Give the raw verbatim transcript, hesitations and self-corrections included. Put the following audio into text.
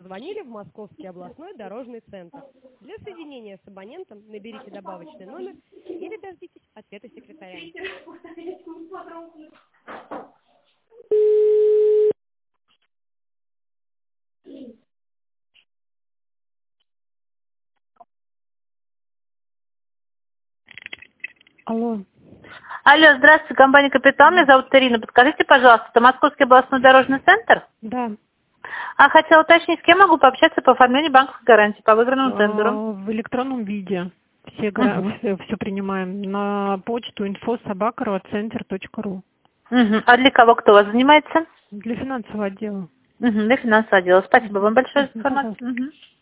позвонили в Московский областной дорожный центр. Для соединения с абонентом наберите добавочный номер или дождитесь ответа секретаря. Алло. Алло, здравствуйте, компания «Капитал». Меня зовут Ирина. Подскажите, пожалуйста, это Московский областной дорожный центр? Да. А хотела уточнить, с кем могу пообщаться по оформлению банковской гарантии по выигранному тендеру? В электронном виде. Все, гра... Угу. все, все принимаем. На почту инфо собака ровцентр точка ру. Угу. А для кого кто у вас занимается? Для финансового отдела. Угу, для финансового отдела. Спасибо вам большое за информацию. Угу.